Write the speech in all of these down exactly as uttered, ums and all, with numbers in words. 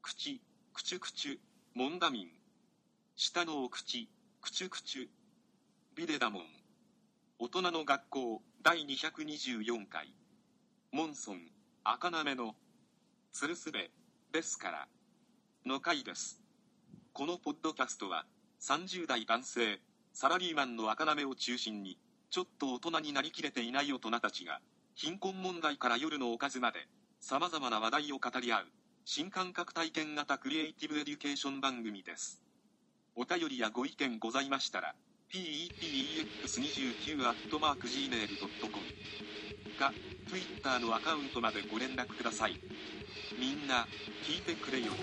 口、くちゅくちゅ、モンダミン。下のお口、くちゅくちゅ。ビデダモン。大人の学校だいにひゃくにじゅうよんかい。モンソン、赤なめの、つるすべ、ですから、の回です。このポッドキャストは、さんじゅう代男性、サラリーマンの赤なめを中心に、ちょっと大人になりきれていない大人たちが、貧困問題から夜のおかずまで、様々な話題を語り合う、新感覚体験型クリエイティブエデュケーション番組です。お便りやご意見ございましたら、ピーイーピーイーエックスにじゅうきゅう アットマーク ジーメール ドットコム か、Twitter のアカウントまでご連絡ください。みんな、聞いてくれよな。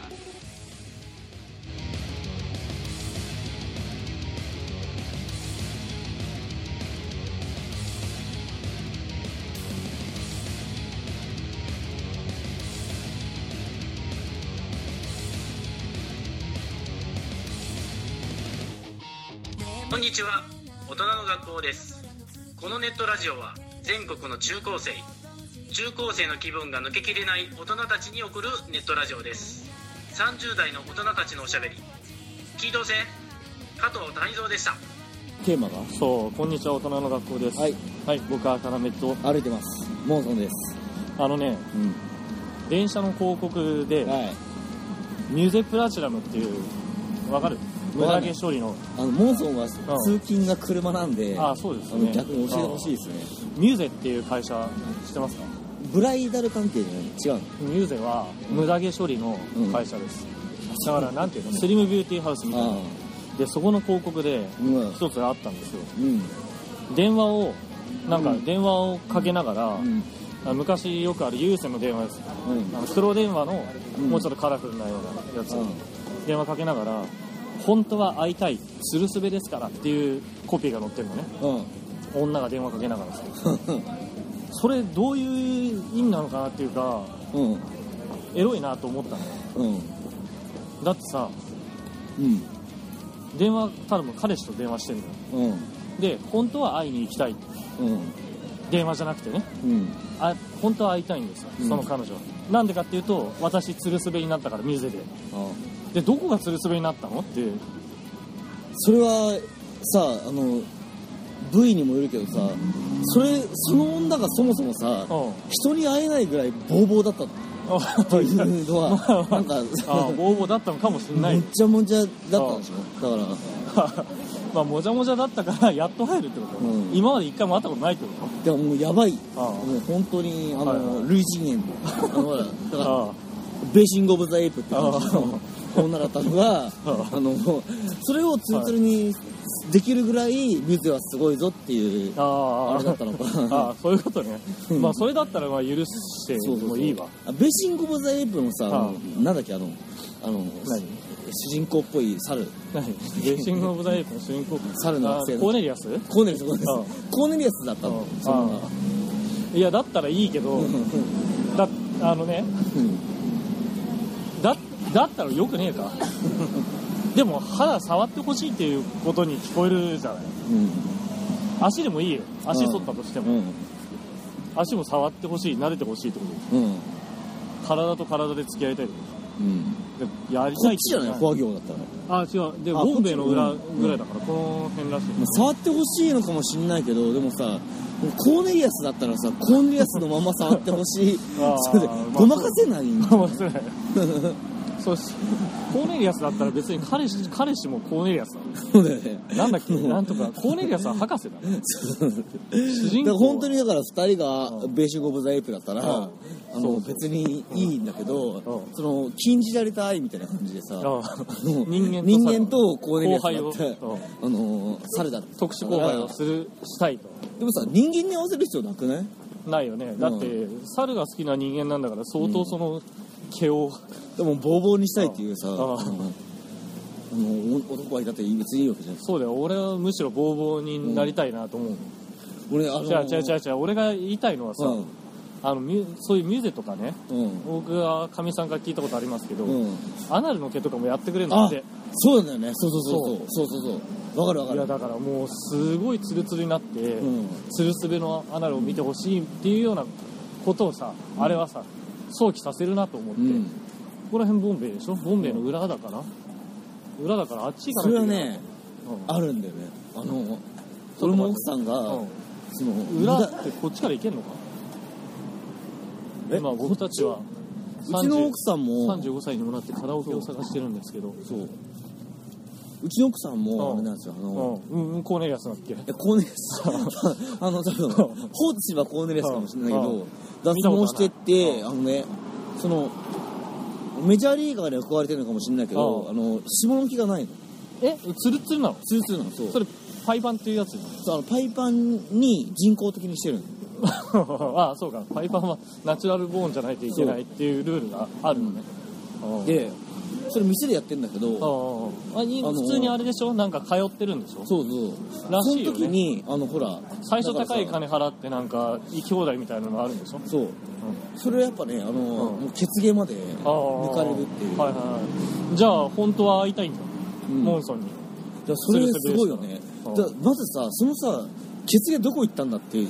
こんにちは、大人の学校です。このネットラジオは全国の中高生中高生の気分が抜けきれない大人たちに送るネットラジオです。さんじゅう代の大人たちのおしゃべり聞いとせ。加藤谷蔵でした。 テーマがそう、こんにちは、大人の学校です。 はい、 はい、僕は赤なめと歩いてます。モンソンです。 あのね、 うん、 電車の広告で、 はい、 ミュゼプラチナムっていう、わかる？無駄毛処理のあのモンソンは通勤が車なんで、 ああそうですね、 あの逆に教えてほしいですね。 ミューゼっていう会社知ってますか？ ブライダル関係じゃない？違うの？ ミューゼは無駄毛処理の会社です、うん、だからなんていうの、スリムビューティーハウスみたいなで、そこの広告で一つあったんですよ、うん、電話をなんか電話をかけながら、うんうん、昔よくある有線の電話です、うん、あの黒電話のもうちょっとカラフルなようなやつ、うん、電話かけながら本当は会いたい、つるすべですからっていうコピーが載ってるのね、うん、女が電話かけながらさそれどういう意味なのかなっていうか、うん、エロいなと思ったのよ、うん、だってさ、うん、電話多分彼氏と電話してるのよ、うん、で本当は会いに行きたい、うん、電話じゃなくてね、うん、あ本当は会いたいんですよ、うん、その彼女はなんでかっていうと、私つるすべになったから水で、うん、でどこがつるすべになったのって。 それはさ、あの部位にもよるけどさ、それその女がそもそもさ、うん、人に会えないぐらいボーボーだったっていうのはなんかあボーボーだったのかもしれない。 もちゃもちゃだったんでしょ。だからまあもじゃもじゃだったからやっと入るってこと、うん、今まで一回も会ったことないってこと。でももうやばい、ああもう本当にあの、はいはい、類人猿あのだからああベーシングオブザエイプって感じの女だったのがあのそれをツルツルにできるぐらいミューゼはすごいぞっていう あ, あれだったのかああそういうことねまあそれだったらまあ許してもいいわ。 そうそうそう、ベーシングオブザエイプのさ、あのなんだっけあのあの何主人公っぽい猿、 何ベーシングオブザエイプの主人公猿の惑星コーネリアスコーネリアスコーネリアスだったの。そのいやだったらいいけどだあのね、だだったらよくねえかでも肌触ってほしいっていうことに聞こえるじゃない、うん、足でもいいよ、足剃ったとしても、うん、足も触ってほしい、慣れてほしいってことです、うん、体と体で付き合いたいってこと、うん、でやりたいってこっちじゃないフォア業だったら。 あ違うでボンベイの裏ぐらいだから、この辺らしい、 触ってほしいのかもしんないけど、でもさコーネリアスだったらさ、コーネリアスのまま触ってほしいそれでごまかせないんごまかせないそうしコーネリアスだったら別に彼氏彼氏もコーネリアスだ。 そうだよね。 なんだっけなんとかコーネリアスは博士だ。主人公だ本当にだからふたりがベーシングオブザエイプだったら、うん、あの別にいいんだけど、うん、その禁じられた愛みたいな感じでさ、うん、人間と人間とコーネリアスだって、あの猿だ特殊交配をするしたいと。 でもさ人間に合わせる必要なくない？ ないよね。だって、うん、猿が好きな人間なんだから相当その、うん毛をでもボーボーにしたいっていうさ、あああの男がいたって別にいいわけじゃん。 そうだよ、俺はむしろボーボーになりたいなと思う、 うん、俺あの違う違う違う違う俺が言いたいのはさ、うん、あのそういうミューゼとかね、うん、僕はかみさんから聞いたことありますけど、うん、アナルの毛とかもやってくれるんだって。 そうなんだよね。そうそうそうそうそうそうそうわかるわかる。 いやだからもうすごいツルツルになって、うん、ツルスベのアナルを見てほしいっていうようなことをさ、うん、あれはさ想起させるなと思って、うん、 こら辺ボンベイでしょ。ボンベイの裏だから、うん、裏だからあっち行かないといけない。それはね、うん、あるんだよね。あの俺も奥さんが、うん、その裏ってこっちから行けんのか。今僕たちはうちの奥さんもさんじゅうごさいにもなってカラオケを探してるんですけど、 そううちの奥さんもあれなんですよ、あのうんうんコーネリアスだっけ。いやコーネリアスあの多分放置しはコーネリアスかもしれないけど、脱毛してってあのね、そのメジャーリーガーで憧れてるのかもしれないけど、あの下の毛がないの。 えツルツルなの。 ツルツルなの。そうそれパイパンっていうやつ。 そうあのパイパンに人工的にしてるの。 ああそうか、パイパンはナチュラルボーンじゃないといけないっていうルールがあるのね、 うん、でそれ店でやってんだけど、 あああ普通にあれでしょ、なんか通ってるんでしょ。 そうそうらしいよね。 その時にあのほら最初高い金払ってなんか兄弟みたいなのがあるんでしょ。 そう、うん、それやっぱねあの、うん、もう血毛まで抜かれるっていう、 はいはいはい、じゃあ本当は会いたいんだ、うん、モンソンに。 じゃそれすごいよね。じゃまずさそのさ血毛どこ行ったんだって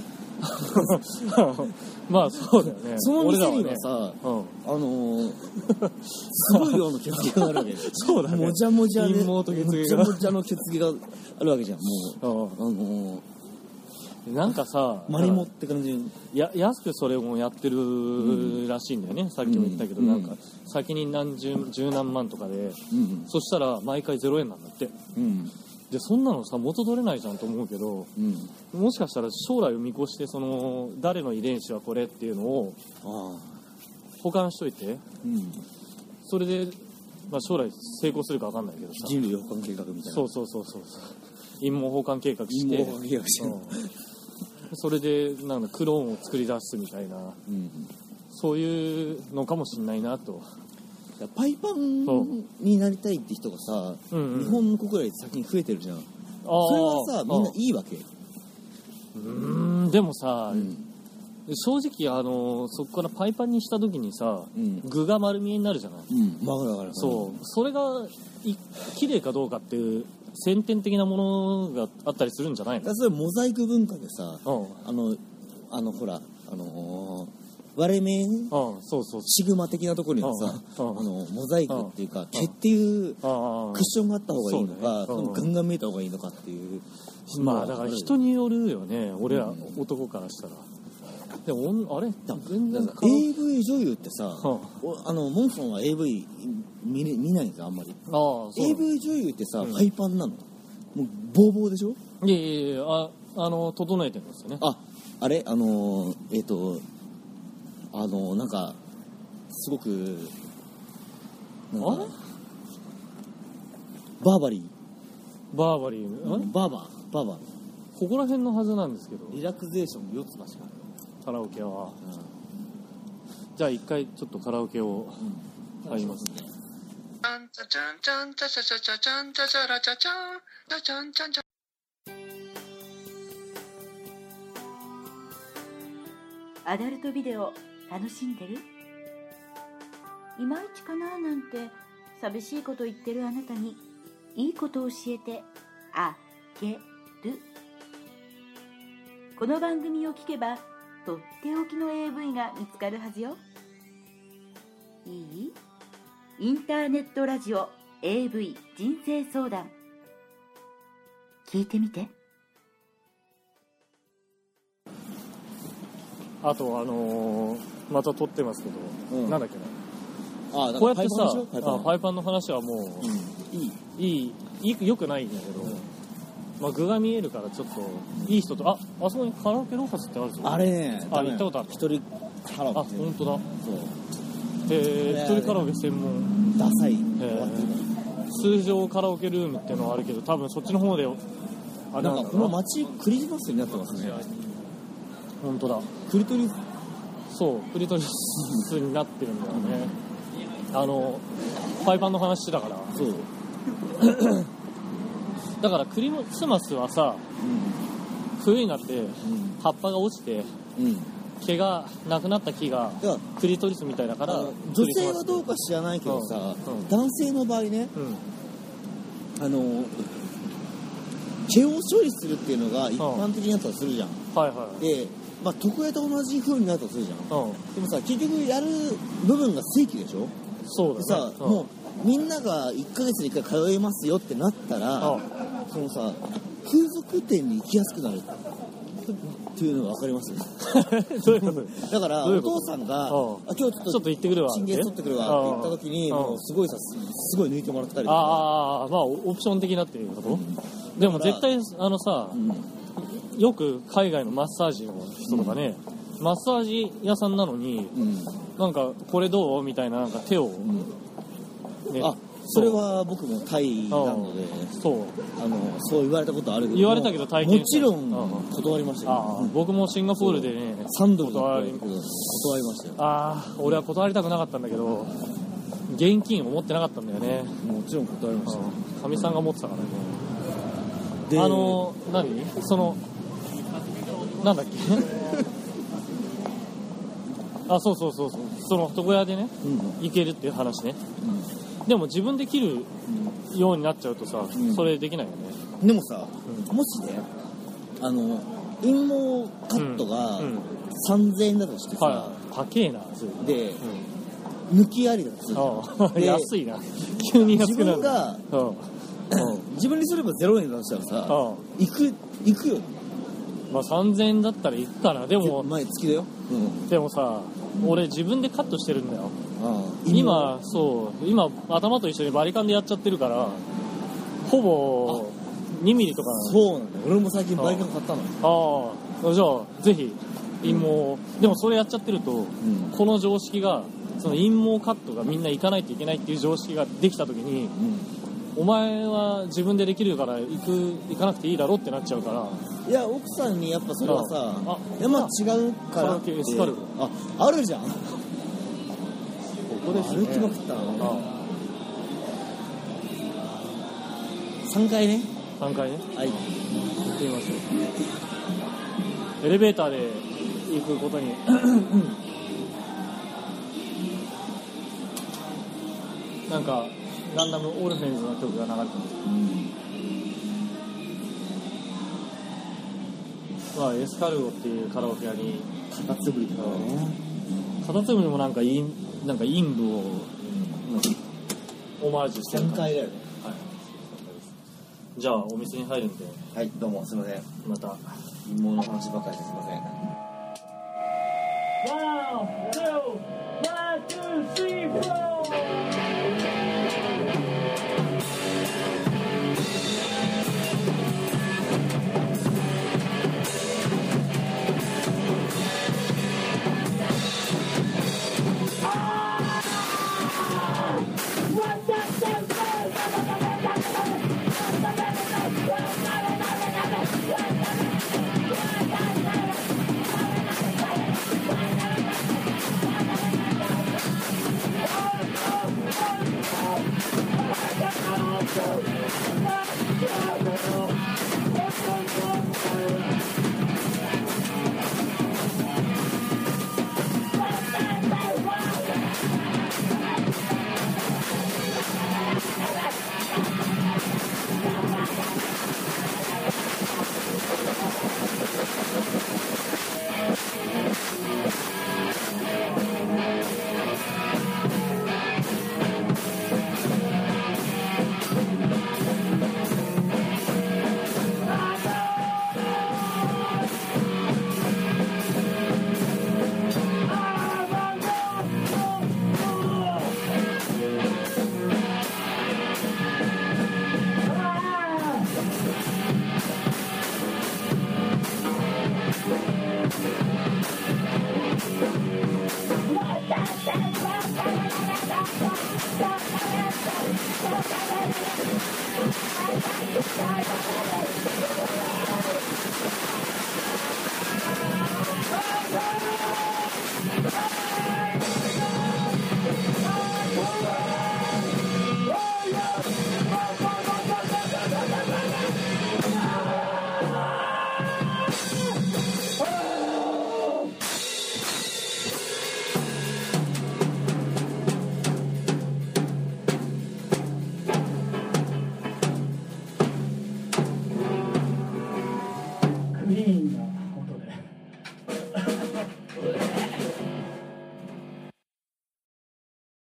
まあそうだよね。 その店にはさ、はねうん、あのー、すごい量の血毛があるわけでそうだね。 もじゃもじゃでもじゃもじゃの血毛があるわけじゃん。もうあのー、なんかさマリモって感じや安くそれもやってるらしいんだよね、うん、さっきも言ったけど、うん、なんか先に何十十何万とかで、うん、そしたら毎回ゼロえんなんだって、うんでそんなのさ元取れないじゃんと思うけど、うん、もしかしたら将来を見越してその誰の遺伝子はこれっていうのを保管しといて、うん、それで、まあ、将来成功するか分かんないけどさ人類保管計画みたいな。 そうそうそうそう陰謀保管計画して陰謀保管計画して、うん、 それでなんだクローンを作り出すみたいな、うん、そういうのかもしれないなと。 パイパンになりたいって人がさ、うんうん、日本の国内で先に増えてるじゃん。それはさみんないいわけ。 うーんでもさ、うん、正直あのそこからパイパンにした時にさ、うん、具が丸見えになるじゃない。うん、 まあ、だからそうそれが綺麗かどうかっていう先天的なものがあったりするんじゃないの。 それモザイク文化でさ、うん、あのあのほらあのー割れ目、うん、 そうそうシグマ的なところにはさ、うん、あのモザイクっていうか、うん、毛っていうクッションがあった方がいいのか、うん、ガンガン見えた方がいいのかっていう。 まあだから人によるよね、俺ら男からしたら。でもあれ全然 エーブイ 女優ってさ、うん、あのモンソンは エーブイ 見, 見ないんですよあんまり。あ エーブイ 女優ってさ、うん、パイパンなのもうボーボーでしょ。 いやいやいやああの整えてるんですよね。 ああれあのえっ、ー、とあのなんかすごくなんかあれバーバリーバーバリーあれバーバーバーバーここら辺のはずなんですけど。 リラクゼーション四つ橋かカラオケは、うん、じゃあ一回ちょっとカラオケを入りますね。 アダルトビデオ楽しんでる？いまいちかななんて寂しいこと言ってるあなたにいいことを教えてあげる。この番組を聞けばとっておきの エーブイ が見つかるはずよ。いい？インターネットラジオ エーブイ 人生相談聞いてみて。 あとあのー、また撮ってますけど、うん、なんだっけなあこうやってさパイパン、あパイパンの話はもう、うん、いいいいいいよくないんだけど、うんまあ、具が見えるからちょっといい人とああそこにカラオケロハスってあるぞ。 あれねあ行ったことある。 一人カラオケ。 あ本当だ。そうへ一人カラオケ専門ダサい通常カラオケルームっていうのはあるけど多分そっちの方であれなんかこの街クリスマスになってますね。 本当だクリトリスそうクリトリスになってるんだよね、うん、あのパイパンの話だからそうだからクリスマスはさ、うん、冬になって、うん、葉っぱが落ちて、うん、毛がなくなった木がクリトリスみたいだから。 女性はどうか知らないけどさ、うん、男性の場合ね、うん、あの毛を処理するっていうのが一般的になったとするじゃん、 うんはいはい、 でまあ、床屋と同じ風になるとするじゃん、うん、でもさ結局やる部分が正規でしょ。 そうだね。 でさ、 うん、 もうみんながいっかげつにいっかい通えますよってなったら、 うん、 そのさ風俗店に行きやすくなるっていうのが分かりますどういうことだからお父さんが、 うん、 あ今日ちょっとちょっと行ってくるわチンゲン取ってくるわって言った時に、 うん、 もうすごいさすごい抜いてもらったりとか、 ああまあオプション的なっていうこと、うん、でも絶対あのさ、うん、よく海外のマッサージの人とかね、うん、マッサージ屋さんなのに、うん、なんかこれどうみたいな、なんか手を、うんね、あそれは僕もタイなので、 そうあのそう言われたことあるけど、 言われたけど体験もちろん断りましたよ、 うん、僕もシンガポールでねさんど断り断りましたよ。 ああ俺は断りたくなかったんだけど現金を持ってなかったんだよね。 もちろん断りましたよ。 かみさんが持ってたからね。 であの何そのなんだっけあそうそうそうそうその床屋でね、うん、行けるっていう話ね、うん、でも自分で切るようになっちゃうとさ、うん、それできないよね。 でもさ、うん、もしねあの陰毛カットがさんぜんえんだとしてさ、 はい、高えなで、抜きありだとする安いな急に安くなる。 自分が自分にすればゼロえんだとしたらさ行く行くよ。 まあさんぜんえんだったら行くかな。でも毎月だよ、うん、でもさ、うん、俺自分でカットしてるんだよ。ああ今そう今頭と一緒にバリカンでやっちゃってるからほぼにミリとかなの。 そうなんだよ。俺も最近バリカン買ったの。 ああじゃあぜひ陰毛、うん、でもそれやっちゃってると、うん、この常識がその陰毛カットがみんな行かないといけないっていう常識ができた時に、うん、お前は自分でできるから行く行かなくていいだろってなっちゃうから。 いや奥さんにやっぱそれはさあいやまあ違うからってエスカルああるじゃんここですね。 歩きまくったのさんかいねさんかいねはい行ってみましょう。エレベーターで行くことになんかランダムオルフェンズの曲が流れてます。まあ、エスカルゴっていうカラオケ屋にカタツムリとかね。 カタツムリもなんかインなんか陰部を、うん、オマージュしてるさんかいだよね。 はい。じゃあお店に入るんで。 はいどうもすみません。 また陰謀の話ばかりですいません。 ワン、ツー、ワン、ツー、スリー、フォー。Bye.